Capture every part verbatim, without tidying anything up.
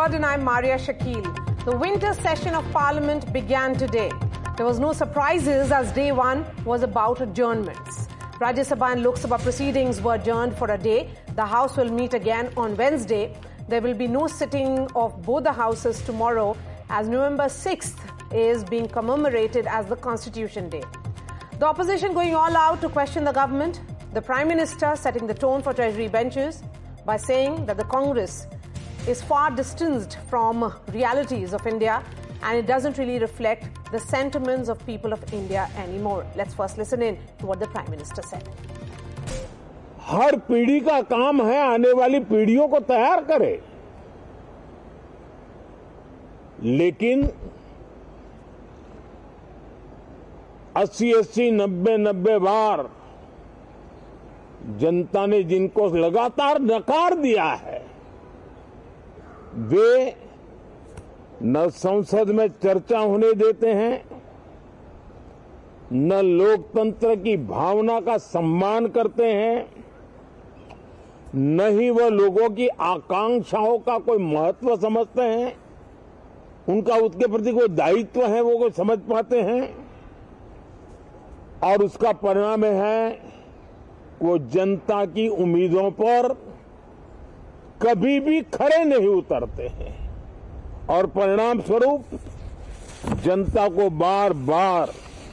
Rod and I'm Maria Shakil. The winter session of Parliament began today. There was no surprises as day one was about adjournments. Rajya Sabha and Lok Sabha proceedings were adjourned for a day. The House will meet again on Wednesday. There will be no sitting of both the houses tomorrow as November sixth is being commemorated as the Constitution Day. The opposition going all out to question the government. The Prime Minister setting the tone for Treasury benches by saying that the Congress is far distanced from realities of India and it doesn't really reflect the sentiments of people of India anymore. Let's first listen in to what the Prime Minister said. हर पीढ़ी का काम है आने वाली पीढ़ियों को तैयार करे, लेकिन अस्सी अस्सी नब्बे नब्बे बार जनता ने जिनको लगातार नकार दिया है, वे न संसद में चर्चा होने देते हैं, न लोकतंत्र की भावना का सम्मान करते हैं, न ही वह लोगों की आकांक्षाओं का कोई महत्व समझते हैं, उनका उसके प्रति कोई दायित्व है वो कोई समझ पाते हैं, और उसका परिणाम है वो जनता की उम्मीदों पर कभी भी खरे नहीं उतरते हैं और परिणाम स्वरूप जनता को बार बार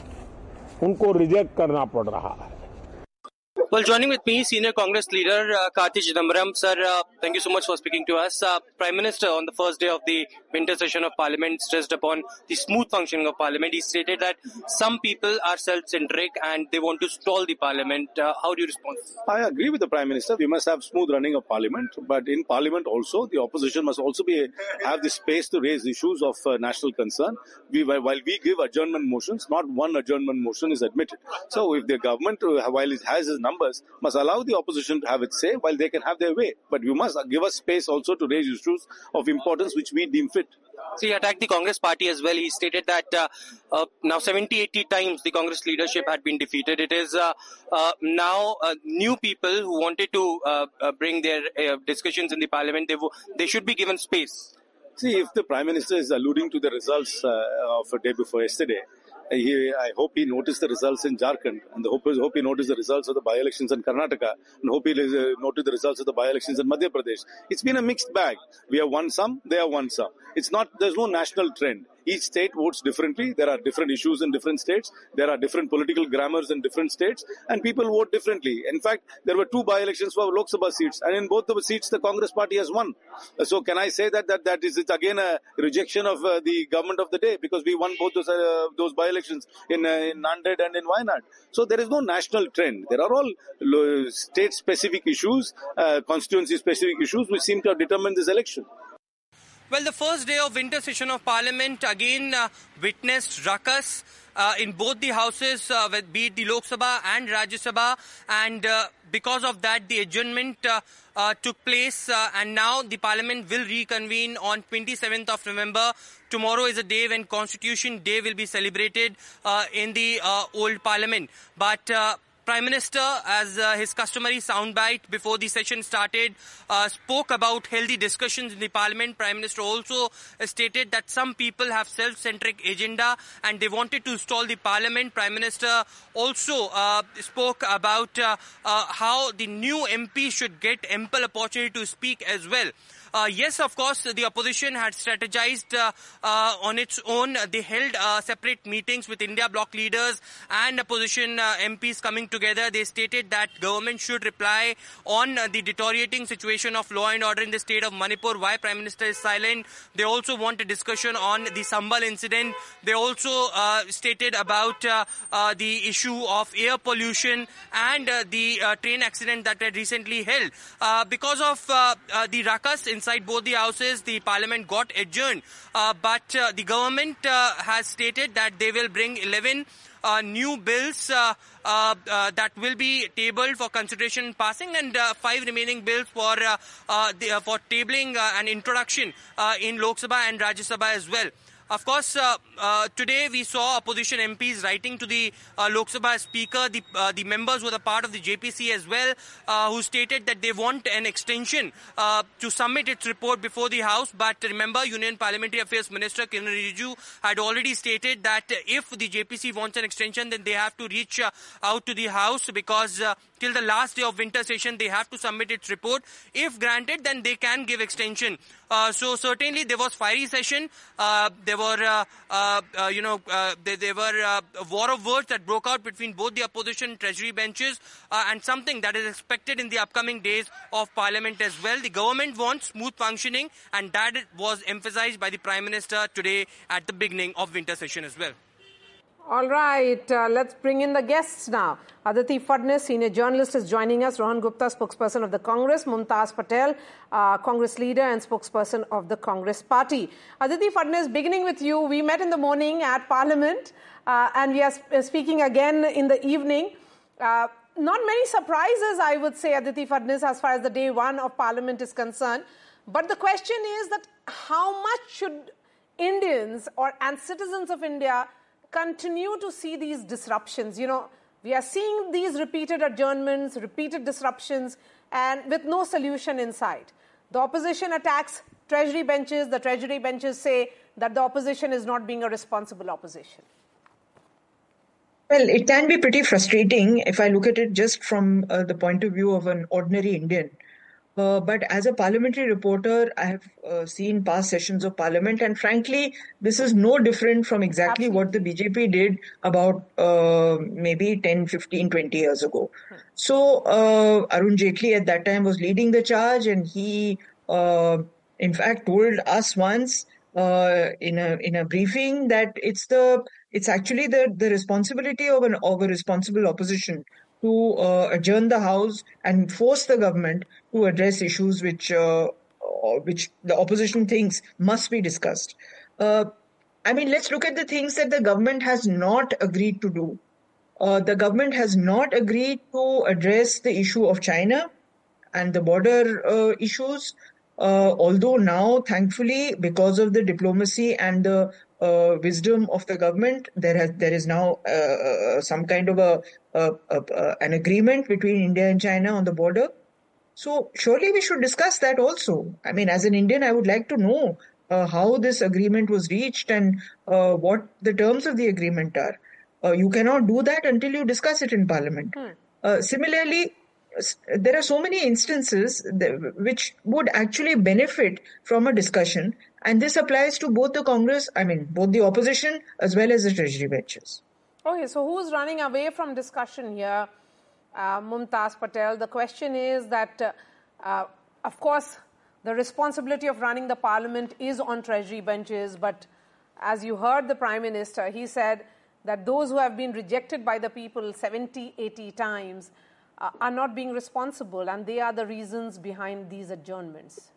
उनको रिजेक्ट करना पड़ रहा है. Well, joining with me, senior Congress leader uh, Karti Chidambaram. Sir, uh, thank you so much for speaking to us. Uh, Prime Minister, on the first day of the winter session of Parliament, stressed upon the smooth functioning of Parliament. He stated that some people are self-centric and they want to stall the Parliament. Uh, how do you respond? I agree with the Prime Minister. We must have smooth running of Parliament, but in Parliament also, the opposition must also be have the space to raise issues of uh, national concern. We, while we give adjournment motions, not one adjournment motion is admitted. So if the government, uh, while it has its numbers, must allow the opposition to have its say while they can have their way. But you must give us space also to raise issues of importance which we deem fit. So he attacked the Congress party as well. He stated that uh, uh, now seventy, eighty times the Congress leadership had been defeated. It is uh, uh, now uh, new people who wanted to uh, uh, bring their uh, discussions in the Parliament. They, they should be given space. See, if the Prime Minister is alluding to the results uh, of a day before yesterday, He, I hope he noticed the results in Jharkhand, and the hope, hope he noticed the results of the by-elections in Karnataka, and hope he uh, noted the results of the by-elections in Madhya Pradesh. It's been a mixed bag. We have won some, they have won some. It's not, there's no national trend. Each state votes differently. There are different issues in different states. There are different political grammars in different states, and people vote differently. In fact, there were two by-elections for Lok Sabha seats, and in both the seats, the Congress party has won. So can I say that that, that is it's again a rejection of uh, the government of the day, because we won both those, uh, those by-elections in, uh, in Nanded and in Wayanad. So there is no national trend. There are all uh, state-specific issues, uh, constituency-specific issues which seem to have determined this election. Well, the first day of winter session of Parliament again uh, witnessed ruckus uh, in both the houses, uh, be it the Lok Sabha and Rajya Sabha, and uh, because of that the adjournment uh, uh, took place uh, and now the Parliament will reconvene on twenty-seventh of November. Tomorrow is a day when Constitution Day will be celebrated uh, in the uh, old Parliament. But uh, Prime Minister, as uh, his customary soundbite before the session started, uh, spoke about healthy discussions in the Parliament. Prime Minister also uh, stated that some people have self-centric agenda and they wanted to stall the Parliament. Prime Minister also uh, spoke about uh, uh, how the new M P should get ample opportunity to speak as well. Uh, yes, of course, the opposition had strategized uh, uh, on its own. They held uh, separate meetings with India bloc leaders and opposition uh, M Ps coming together. They stated that government should reply on uh, the deteriorating situation of law and order in the state of Manipur. Why Prime Minister is silent? They also want a discussion on the Sambal incident. They also uh, stated about uh, uh, the issue of air pollution and uh, the uh, train accident that had recently held. Uh, because of uh, uh, the ruckus in Inside both the houses, the Parliament got adjourned. Uh, but uh, the government uh, has stated that they will bring eleven uh, new bills uh, uh, uh, that will be tabled for consideration and passing, and uh, five remaining bills for uh, uh, the, uh, for tabling uh, and introduction uh, in Lok Sabha and Rajya Sabha as well. Of course, uh, uh, today we saw opposition M Ps writing to the uh, Lok Sabha Speaker. The, uh, the members were the part of the J P C as well, uh, who stated that they want an extension uh, to submit its report before the House. But remember, Union Parliamentary Affairs Minister Kiran Rijiju had already stated that if the J P C wants an extension, then they have to reach uh, out to the House, because uh, till the last day of winter session, they have to submit its report. If granted, then they can give extension. Uh, so certainly there was fiery session. Uh, there were, uh, uh, uh, you know, uh, there, there were uh, a war of words that broke out between both the opposition and treasury benches, uh, and something that is expected in the upcoming days of Parliament as well. The government wants smooth functioning, and that was emphasized by the Prime Minister today at the beginning of winter session as well. All right, uh, let's bring in the guests now. Aditi Phadnis, senior journalist, is joining us. Rohan Gupta, spokesperson of the Congress. Mumtaz Patel, uh, Congress leader and spokesperson of the Congress party. Aditi Phadnis, beginning with you, we met in the morning at Parliament uh, and we are sp speaking again in the evening. Uh, not many surprises, I would say, Aditi Phadnis, as far as the day one of Parliament is concerned. But the question is that how much should Indians or and citizens of India continue to see these disruptions? You know, we are seeing these repeated adjournments, repeated disruptions, and with no solution in sight. The opposition attacks treasury benches. The treasury benches say that the opposition is not being a responsible opposition. Well, it can be pretty frustrating if I look at it just from uh, the point of view of an ordinary Indian. Uh, but as a parliamentary reporter, I have uh, seen past sessions of Parliament, and frankly, this is no different from exactly Absolutely. what the B J P did about uh, maybe ten, fifteen, twenty years ago. Hmm. So uh, Arun Jaitley at that time was leading the charge, and he, uh, in fact, told us once uh, in a in a briefing that it's the it's actually the the responsibility of an of a responsible opposition to uh, adjourn the House and force the government to address issues which uh, which the opposition thinks must be discussed. Uh, I mean, let's look at the things that the government has not agreed to do. Uh, the government has not agreed to address the issue of China and the border uh, issues. Uh, although now, thankfully, because of the diplomacy and the uh, wisdom of the government, there has there is now uh, some kind of a, a, a, a an agreement between India and China on the border. So surely we should discuss that also. I mean, as an Indian, I would like to know uh, how this agreement was reached and uh, what the terms of the agreement are. Uh, you cannot do that until you discuss it in Parliament. Hmm. Uh, similarly, there are so many instances that, which would actually benefit from a discussion, and this applies to both the Congress, I mean, both the opposition as well as the treasury benches. Okay, so who's running away from discussion here? Uh, Mumtaz Patel. The question is that, uh, uh, of course, the responsibility of running the Parliament is on treasury benches, but as you heard the Prime Minister, he said that those who have been rejected by the people seventy, eighty times uh, are not being responsible, and they are the reasons behind these adjournments.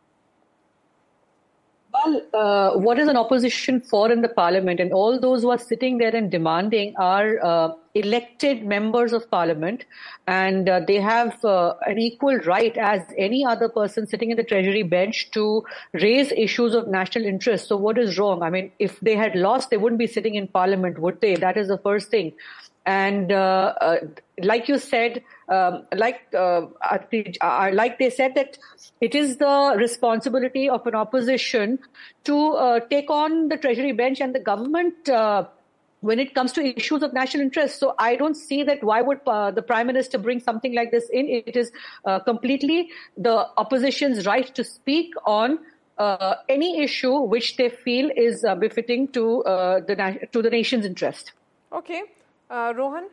Well, uh, what is an opposition for in the Parliament? And all those who are sitting there and demanding are uh, elected members of Parliament, and uh, they have uh, an equal right as any other person sitting in the Treasury bench to raise issues of national interest. So what is wrong? I mean, if they had lost, they wouldn't be sitting in Parliament, would they? That is the first thing. And uh, uh, like you said, um, like uh, uh, like they said that it is the responsibility of an opposition to uh, take on the Treasury bench and the government uh, when it comes to issues of national interest. So I don't see that why would uh, the Prime Minister bring something like this in. It is uh, completely the opposition's right to speak on uh, any issue which they feel is uh, befitting to uh, the to the nation's interest. Okay. Uh, Rohan,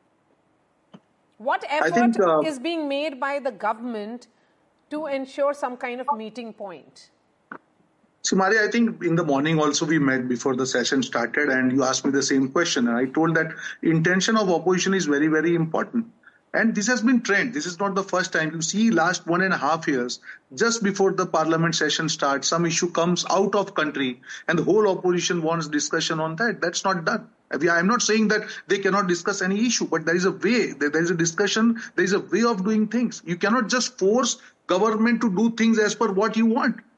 what effort think, uh, is being made by the government to ensure some kind of meeting point? Sumari, I think in the morning also we met before the session started, and you asked me the same question, and I told that intention of opposition is very, very important. And this has been trend. This is not the first time. You see, last one and a half years, just before the parliament session starts, some issue comes out of country and the whole opposition wants discussion on that. That's not done. I'm not saying that they cannot discuss any issue, but there is a way, there is a discussion, there is a way of doing things. You cannot just force government to do things as per what you want.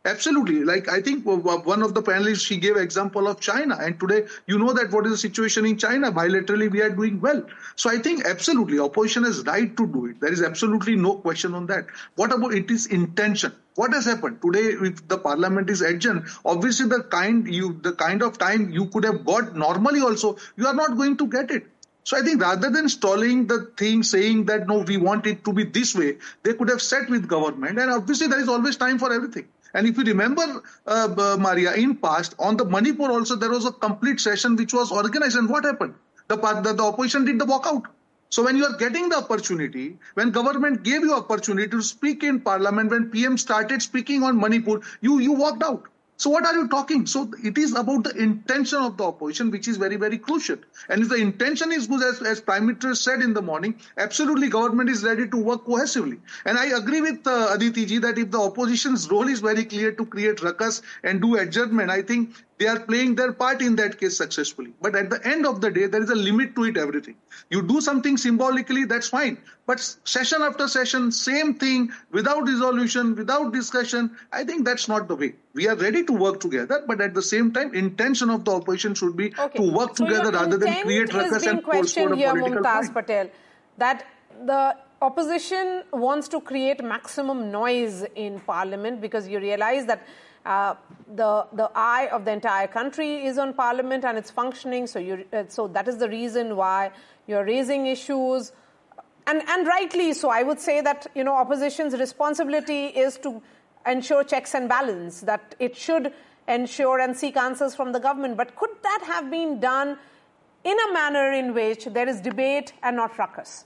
Absolutely. Like, I think one of the panelists, she gave example of China. And today, you know that what is the situation in China. Bilaterally, we are doing well. So I think absolutely, opposition is right to do it. There is absolutely no question on that. What about it is intention? What has happened today? If the parliament is adjourned, obviously the kind you the kind of time you could have got normally also, you are not going to get it. So I think rather than stalling the thing, saying that no, we want it to be this way, they could have sat with government. And obviously there is always time for everything. And if you remember, uh, Maria, in past, on the Manipur also, there was a complete session which was organized. And what happened? The, the, the opposition did the walkout. So when you are getting the opportunity, when government gave you opportunity to speak in parliament, when P M started speaking on Manipur, you, you walked out. So what are you talking? So it is about the intention of the opposition, which is very, very crucial. And if the intention is good, as, as Prime Minister said in the morning, absolutely government is ready to work cohesively. And I agree with uh, Aditi ji that if the opposition's role is very clear to create ruckus and do adjournment, I think they are playing their part in that case successfully. But at the end of the day, there is a limit to it, everything. You do something symbolically, that's fine. But session after session, same thing, without resolution, without discussion, I think that's not the way. We are ready to work together, but at the same time, intention of the opposition should be okay. to work so together rather than create ruckus and force for a here, political Mumtaz point. Patel, that the opposition wants to create maximum noise in parliament because you realize that Uh, the the eye of the entire country is on parliament and it's functioning. So you uh, so that is the reason why you're raising issues, and and rightly so. I would say that you know opposition's responsibility is to ensure checks and balance. That it should ensure and seek answers from the government. But could that have been done in a manner in which there is debate and not ruckus?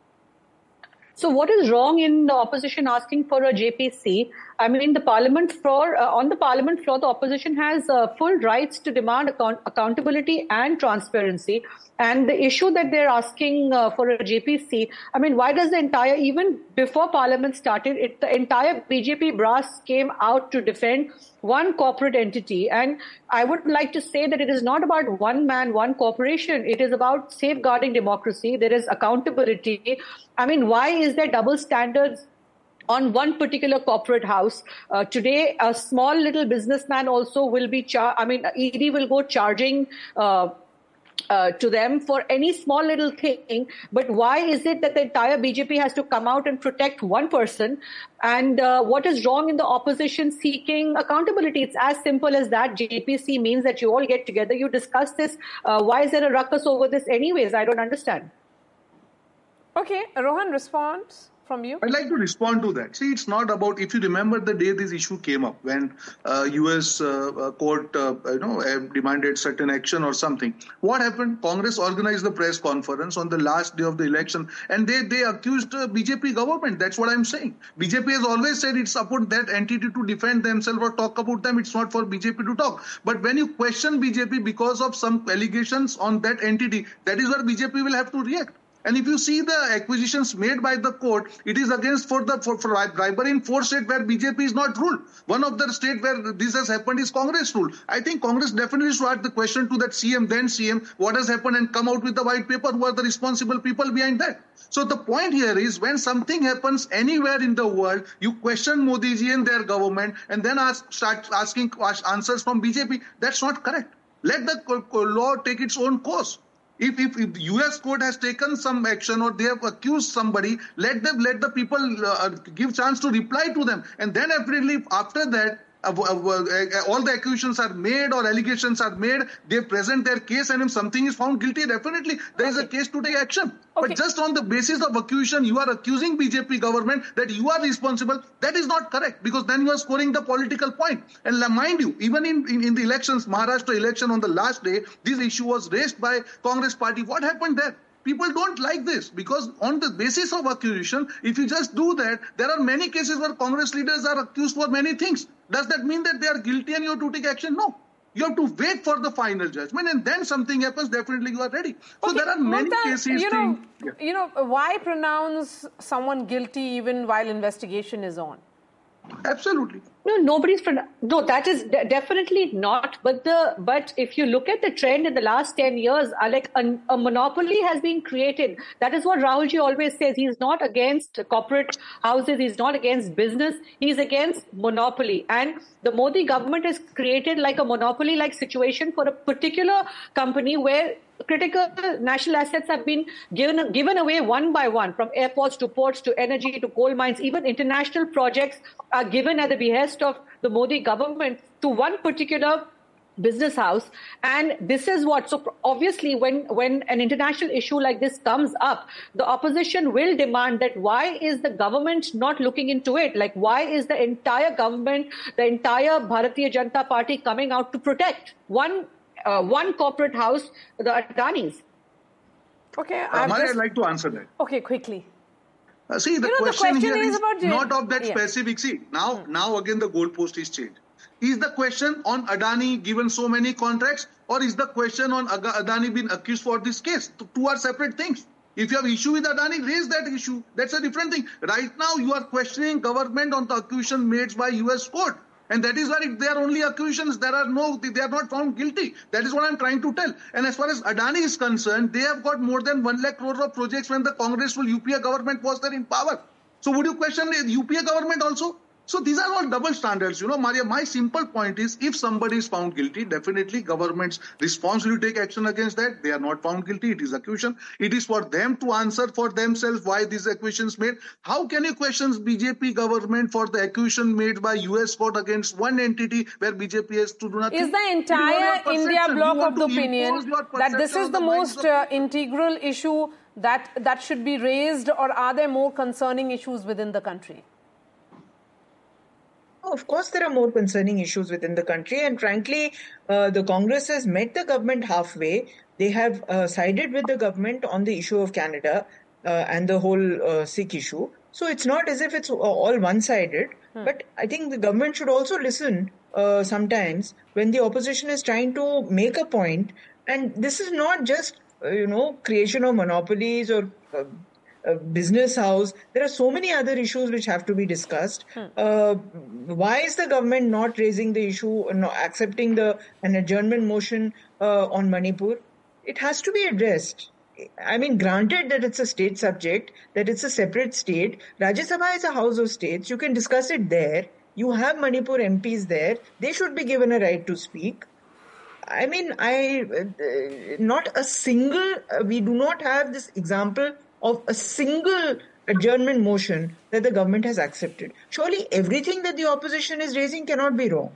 So what is wrong in the opposition asking for a J P C? I mean, the parliament floor, uh, on the parliament floor, the opposition has uh, full rights to demand account accountability and transparency. And the issue that they're asking uh, for a J P C, I mean, why does the entire, even before parliament started, it, the entire B J P brass came out to defend one corporate entity. And I would like to say that it is not about one man, one corporation. It is about safeguarding democracy. There is accountability. I mean, why is there double standards on one particular corporate house? Uh, today, a small little businessman also will be, char- I mean, E D will go charging uh, uh, to them for any small little thing. But why is it that the entire B J P has to come out and protect one person? And uh, what is wrong in the opposition seeking accountability? It's as simple as that. J P C means that you all get together, you discuss this. Uh, why is there a ruckus over this anyways? I don't understand. Okay, Rohan, response from you. I'd like to respond to that. See, it's not about, if you remember the day this issue came up, when uh, U S uh, court, uh, you know, demanded certain action or something. What happened? Congress organized the press conference on the last day of the election, and they, they accused uh, B J P government. That's what I'm saying. B J P has always said it support that entity to defend themselves or talk about them. It's not for B J P to talk. But when you question B J P because of some allegations on that entity, that is where B J P will have to react. And if you see the acquisitions made by the court, it is against for the for, for bribery in four states where B J P is not ruled. One of the states where this has happened is Congress rule. I think Congress definitely should ask the question to that C M, then C M, what has happened, and come out with the white paper. Who are the responsible people behind that? So the point here is, when something happens anywhere in the world, you question Modi ji and their government, and then ask, start asking answers from B J P. That's not correct. Let the law take its own course. If, if, if U S court has taken some action or they have accused somebody, let them let the people uh, give chance to reply to them. And then definitely after that, uh, uh, uh, all the accusations are made or allegations are made, they present their case, and if something is found guilty, definitely there is a case to take action. Okay. But just on the basis of accusation, you are accusing B J P government that you are responsible. That is not correct, because then you are scoring the political point. And mind you, even in, in, in the elections, Maharashtra election on the last day, this issue was raised by Congress party. What happened there? People don't like this, because on the basis of accusation, if you just do that, there are many cases where Congress leaders are accused for many things. Does that mean that they are guilty and you have to take action? No. You have to wait for the final judgment, and then something happens, definitely you are ready. So okay, there are many Mumtaz, cases. You know, thing, yeah. you know, why pronounce someone guilty even while investigation is on? Absolutely. No, nobody's. No, that is de- definitely not. But the but if you look at the trend in the last ten years, uh, like a, a monopoly has been created. That is what Rahulji always says. He's not against corporate houses. He's not against business. He's against monopoly. And the Modi government has created like a monopoly-like situation for a particular company where critical national assets have been given given away one by one, from airports to ports to energy to coal mines. Even international projects are given at the behest of the Modi government to one particular business house. And this is what, so obviously when, when an international issue like this comes up, the opposition will demand that why is the government not looking into it? Like, why is the entire government, the entire Bharatiya Janata Party coming out to protect one Uh, one corporate house, the Adanis? Okay, uh, Mari, I'd like to answer that. Okay, quickly. Uh, see, the, you know, question, the question here is, is about not of that yeah. specific. See, now, now again the goalpost is changed. Is the question on Adani given so many contracts, or is the question on Adani being accused for this case? Two are separate things. If you have issue with Adani, raise that issue. That's a different thing. Right now, you are questioning government on the accusation made by U S court. And that is why they are only accusations. There are no, they are not found guilty. That is what I'm trying to tell. And as far as Adani is concerned, they have got more than one lakh crore of projects when the Congressful U P A government was there in power. So would you question the U P A government also? So these are all double standards. You know, Maria, my simple point is, if somebody is found guilty, definitely government's responsibility to take action against that. They are not found guilty. It is accusation. It is for them to answer for themselves why these accusations made. How can you question B J P government for the accusation made by U S court against one entity where B J P has to do nothing? Is the entire India bloc of the opinion that this is the most uh, integral issue that, that should be raised, or are there more concerning issues within the country? Of course, there are more concerning issues within the country, and frankly, uh, the Congress has met the government halfway. They have uh, sided with the government on the issue of Canada uh, and the whole uh, Sikh issue. So it's not as if it's all one-sided, hmm. but I think the government should also listen uh, sometimes when the opposition is trying to make a point. And this is not just, uh, you know, creation of monopolies or uh, Uh, business house. There are so many other issues which have to be discussed. Hmm. Uh, why is the government not raising the issue, not accepting the an adjournment motion uh, on Manipur? It has to be addressed. I mean, granted that it's a state subject, that it's a separate state. Rajya Sabha is a house of states. You can discuss it there. You have Manipur M Ps there. They should be given a right to speak. I mean, I uh, not a single. Uh, we do not have this example of a single adjournment motion that the government has accepted. Surely everything that the opposition is raising cannot be wrong.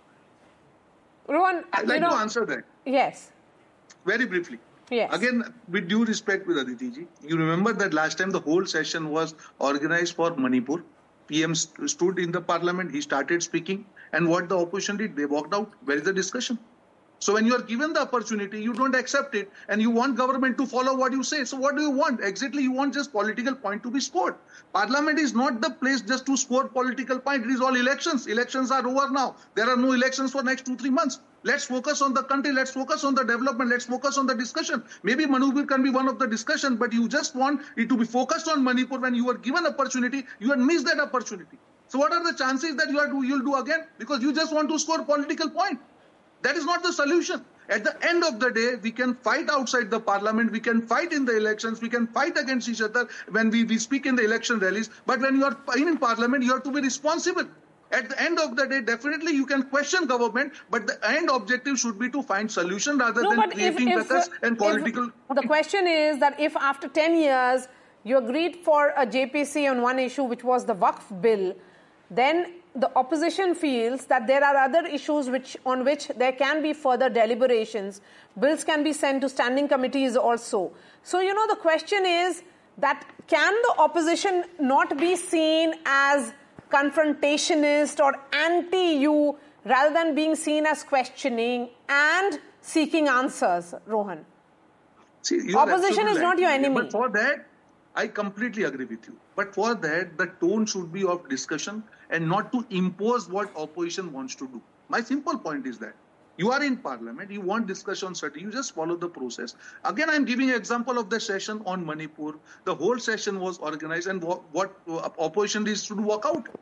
Rohan, I'd like you know, to answer that. Yes. Very briefly. Yes. Again, with due respect with Aditi ji, you remember that last time the whole session was organized for Manipur. P M st- stood in the parliament, he started speaking, and what the opposition did, they walked out. Where is the discussion? So when you are given the opportunity, you don't accept it, and you want government to follow what you say. So what do you want? Exactly, you want just political point to be scored. Parliament is not the place just to score political point. It is all elections. Elections are over now. There are no elections for next two, three months. Let's focus on the country. Let's focus on the development. Let's focus on the discussion. Maybe Manipur can be one of the discussion, but you just want it to be focused on Manipur. When you are given opportunity, you have missed that opportunity. So what are the chances that you are do, you'll do again? Because you just want to score political point. That is not the solution. At the end of the day, we can fight outside the parliament, we can fight in the elections, we can fight against each other when we, we speak in the election rallies. But when you are in parliament, you have to be responsible. At the end of the day, definitely you can question government, but the end objective should be to find solution rather no, than creating if, if, ruckus and political... The question is that if after ten years, you agreed for a J P C on one issue, which was the Waqf bill, then the opposition feels that there are other issues which on which there can be further deliberations. Bills can be sent to standing committees also. So, you know, the question is that can the opposition not be seen as confrontationist or anti-you rather than being seen as questioning and seeking answers, Rohan? See, opposition is not your enemy. But for that, I completely agree with you. But for that, the tone should be of discussion and not to impose what opposition wants to do. My simple point is that you are in parliament, you want discussion, certainly, you just follow the process. Again, I'm giving an example of the session on Manipur. The whole session was organized, and what, what opposition is to walk out.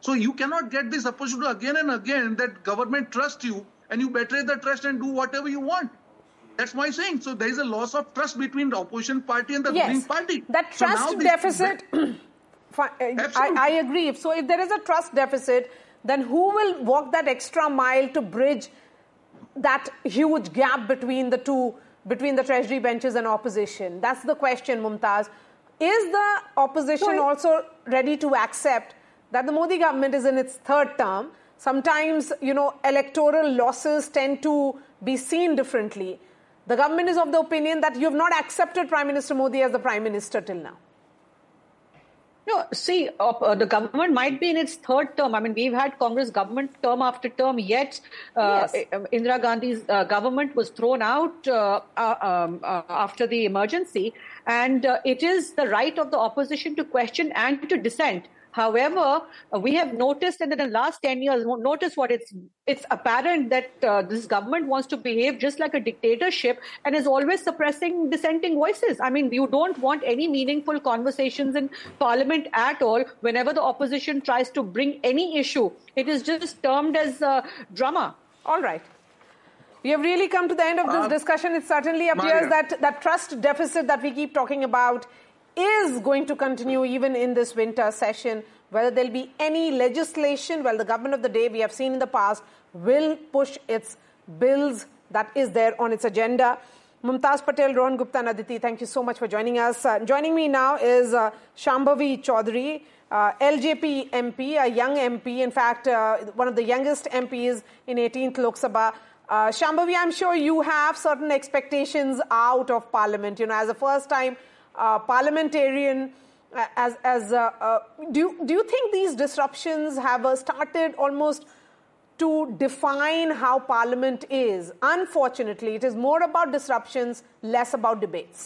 So you cannot get this opportunity again and again that government trusts you and you betray the trust and do whatever you want. That's my saying. So there is a loss of trust between the opposition party and the yes, ruling party. That so trust deficit, I, I agree. So if there is a trust deficit, then who will walk that extra mile to bridge that huge gap between the two, between the Treasury benches and opposition? That's the question, Mumtaz. Is the opposition no, also ready to accept that the Modi government is in its third term? Sometimes, you know, electoral losses tend to be seen differently. The government is of the opinion that you have not accepted Prime Minister Modi as the Prime Minister till now. No, see, uh, the government might be in its third term. I mean, we've had Congress government term after term, yet uh, yes. Indira Gandhi's uh, government was thrown out uh, uh, um, uh, after the emergency. And uh, it is the right of the opposition to question and to dissent. However, uh, we have noticed in the last ten years, notice what it's it's apparent that uh, this government wants to behave just like a dictatorship and is always suppressing dissenting voices. I mean, you don't want any meaningful conversations in parliament at all. Whenever the opposition tries to bring any issue, it is just termed as uh, drama. All right. We have really come to the end of this uh, discussion. It certainly appears Maria. that that trust deficit that we keep talking about is going to continue even in this winter session. Whether there'll be any legislation, well, the government of the day, we have seen in the past, will push its bills that is there on its agenda. Mumtaz Patel, Rohan Gupta and Aditi, thank you so much for joining us. Uh, joining me now is uh, Shambhavi Chaudhary, uh, L J P M P, a young M P, in fact, uh, one of the youngest M Ps in eighteenth Lok Sabha. Uh, Shambhavi, I'm sure you have certain expectations out of Parliament. You know, as a first-time Uh, parliamentarian, uh, as as uh, uh, do you, do you think these disruptions have uh, started almost to define how Parliament is? Unfortunately, it is more about disruptions, less about debates.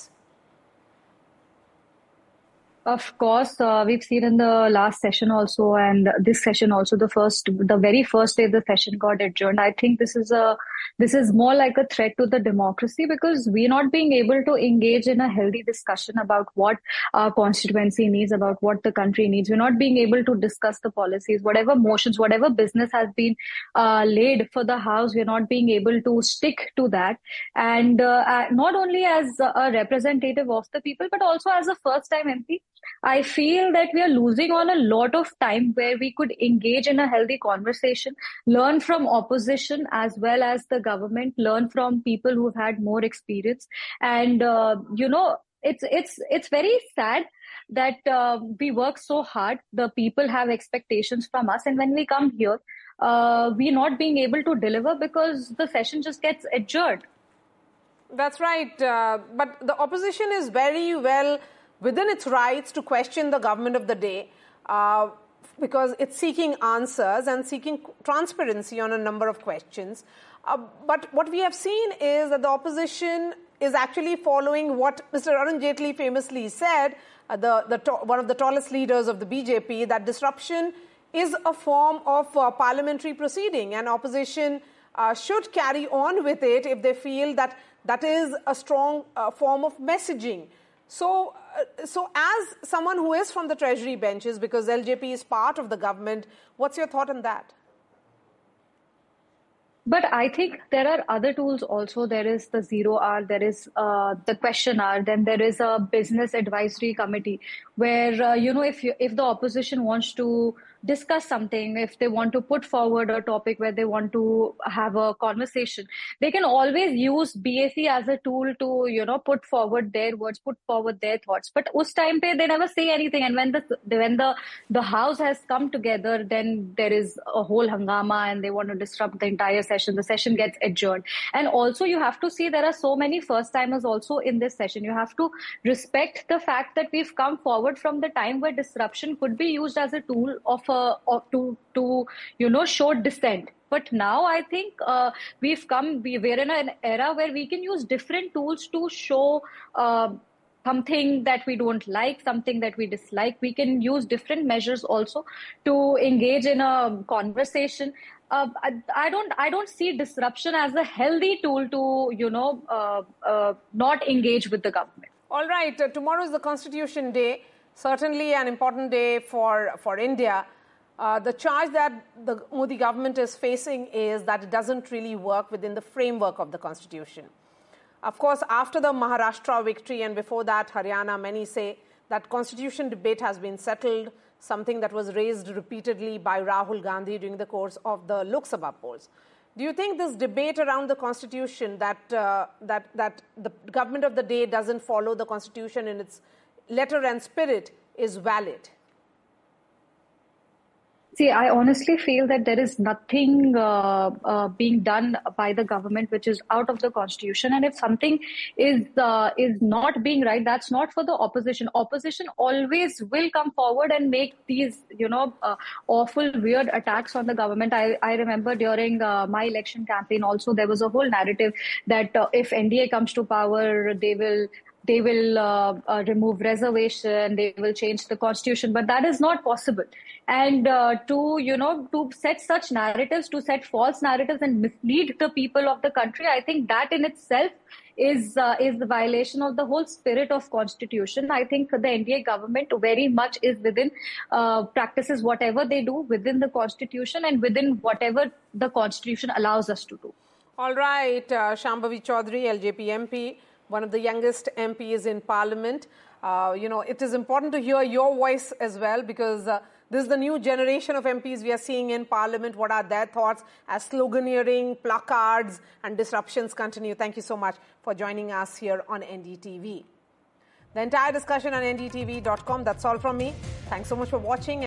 Of course, uh, we've seen in the last session also, and this session also, the first, the very first day the session got adjourned. I think this is a, this is more like a threat to the democracy, because we're not being able to engage in a healthy discussion about what our constituency needs, about what the country needs. We're not being able to discuss the policies, whatever motions, whatever business has been uh, laid for the House. We're not being able to stick to that, and uh, not only as a representative of the people, but also as a first-time M P. I feel that we are losing on a lot of time where we could engage in a healthy conversation, learn from opposition as well as the government, learn from people who've had more experience. And, uh, you know, it's, it's, it's very sad that uh, we work so hard. The people have expectations from us. And when we come here, uh, we're not being able to deliver because the session just gets adjourned. That's right. Uh, but the opposition is very well within its rights to question the government of the day, uh, because it's seeking answers and seeking transparency on a number of questions. Uh, but what we have seen is that the opposition is actually following what Mister Arun Jaitley famously said, uh, the, the to- one of the tallest leaders of the B J P, that disruption is a form of uh, parliamentary proceeding, and opposition uh, should carry on with it if they feel that that is a strong uh, form of messaging. So, uh, so as someone who is from the Treasury benches, because L J P is part of the government, what's your thought on that? But I think there are other tools also. There is the zero hour, there is uh, the question hour, then there is a business advisory committee where, uh, you know, if you, if the opposition wants to discuss something, if they want to put forward a topic where they want to have a conversation, they can always use B A C as a tool to, you know, put forward their words, put forward their thoughts. But us time pe they never say anything. And when the when the the House has come together, then there is a whole hangama and they want to disrupt the entire session. The session gets adjourned. And also you have to see there are so many first timers also in this session. You have to respect the fact that we've come forward from the time where disruption could be used as a tool of a Uh, to to you know show dissent. But now I think uh, we've come we, we're in an era where we can use different tools to show uh, something that we don't like, something that we dislike. We can use different measures also to engage in a conversation. Uh, I, I don't I don't see disruption as a healthy tool to you know uh, uh, not engage with the government. All right, uh, tomorrow is the Constitution Day, certainly an important day for for India. Uh, the charge that the Modi government is facing is that it doesn't really work within the framework of the constitution. Of course, after the Maharashtra victory and before that Haryana, many say that constitution debate has been settled, something that was raised repeatedly by Rahul Gandhi during the course of the Lok Sabha polls. Do you think this debate around the constitution, that, uh, that, that the government of the day doesn't follow the constitution in its letter and spirit, is valid? See, I honestly feel that there is nothing uh, uh, being done by the government which is out of the constitution. And if something is uh, is not being right, that's not for the opposition. Opposition always will come forward and make these, you know, uh, awful, weird attacks on the government. I, I remember during uh, my election campaign also, there was a whole narrative that uh, if N D A comes to power, they will They will uh, uh, remove reservation, they will change the constitution, but that is not possible. And uh, to, you know, to set such narratives, to set false narratives and mislead the people of the country, I think that in itself is uh, is the violation of the whole spirit of constitution. I think the N D A government very much is within, uh, practices whatever they do within the constitution and within whatever the constitution allows us to do. All right, uh, Shambhavi Chaudhary, L J P M P, one of the youngest M Ps in Parliament. Uh, you know, it is important to hear your voice as well, because uh, this is the new generation of M Ps we are seeing in Parliament. What are their thoughts as sloganeering, placards and disruptions continue? Thank you so much for joining us here on N D T V. The entire discussion on N D T V dot com. That's all from me. Thanks so much for watching.